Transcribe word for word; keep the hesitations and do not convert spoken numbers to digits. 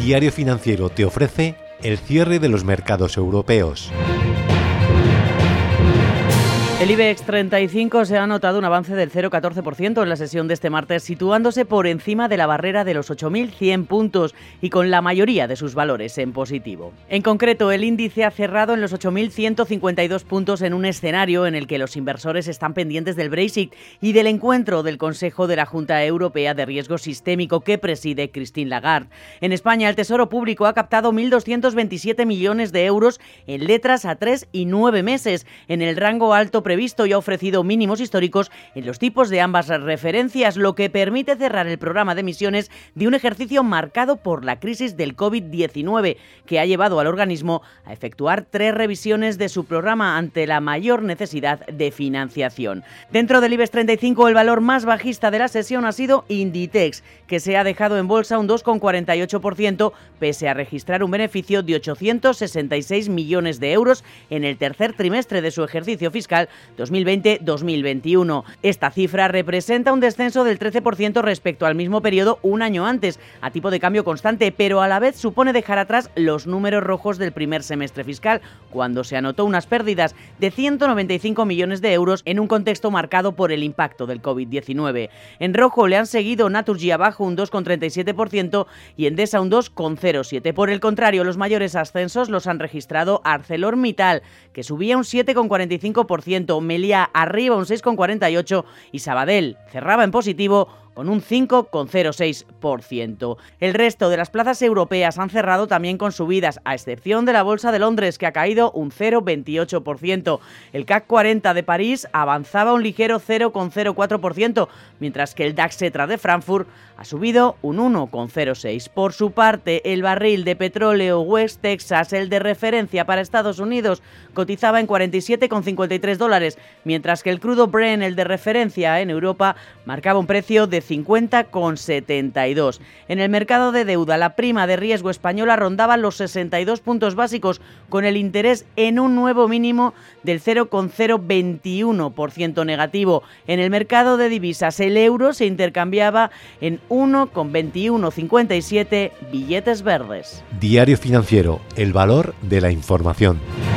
Diario Financiero te ofrece el cierre de los mercados europeos. El IBEX treinta y cinco se ha notado un avance del cero coma catorce por ciento en la sesión de este martes, situándose por encima de la barrera de los ocho mil cien puntos y con la mayoría de sus valores en positivo. En concreto, el índice ha cerrado en los ocho mil ciento cincuenta y dos puntos en un escenario en el que los inversores están pendientes del Brexit y del encuentro del Consejo de la Junta Europea de Riesgo Sistémico que preside Christine Lagarde. En España, el Tesoro Público ha captado mil doscientos veintisiete millones de euros en letras a tres y nueve meses, en el rango alto previsto, y ha ofrecido mínimos históricos en los tipos de ambas referencias, lo que permite cerrar el programa de emisiones de un ejercicio marcado por la crisis del COVID diecinueve, que ha llevado al organismo a efectuar tres revisiones de su programa ante la mayor necesidad de financiación. Dentro del IBEX treinta y cinco, el valor más bajista de la sesión ha sido Inditex, que se ha dejado en bolsa un dos coma cuarenta y ocho por ciento, pese a registrar un beneficio de ochocientos sesenta y seis millones de euros en el tercer trimestre de su ejercicio fiscal dos mil veinte dos mil veintiuno. Esta cifra representa un descenso del trece por ciento respecto al mismo periodo un año antes, a tipo de cambio constante, pero a la vez supone dejar atrás los números rojos del primer semestre fiscal, cuando se anotó unas pérdidas de ciento noventa y cinco millones de euros en un contexto marcado por el impacto del COVID diecinueve. En rojo le han seguido Naturgy abajo un dos coma treinta y siete por ciento y Endesa un dos coma cero siete por ciento. Por el contrario, los mayores ascensos los han registrado ArcelorMittal, que subía un siete coma cuarenta y cinco por ciento, Meliá arriba un seis coma cuarenta y ocho por ciento y Sabadell cerraba en positivo con un cinco coma cero seis por ciento. El resto de las plazas europeas han cerrado también con subidas, a excepción de la Bolsa de Londres, que ha caído un cero coma veintiocho por ciento. El C A C cuarenta de París avanzaba un ligero cero coma cero cuatro por ciento, mientras que el DAX Xetra de Frankfurt ha subido un uno coma cero seis por ciento. Por su parte, el barril de petróleo West Texas, el de referencia para Estados Unidos, cotizaba en cuarenta y siete coma cincuenta y tres dólares, mientras que el crudo Brent, el de referencia en Europa, marcaba un precio de cincuenta coma setenta y dos. En el mercado de deuda, la prima de riesgo española rondaba los sesenta y dos puntos básicos, con el interés en un nuevo mínimo del cero coma cero veintiuno por ciento negativo. En el mercado de divisas, el euro se intercambiaba en uno coma veintiuno cincuenta y siete billetes verdes. Diario Financiero, el valor de la información.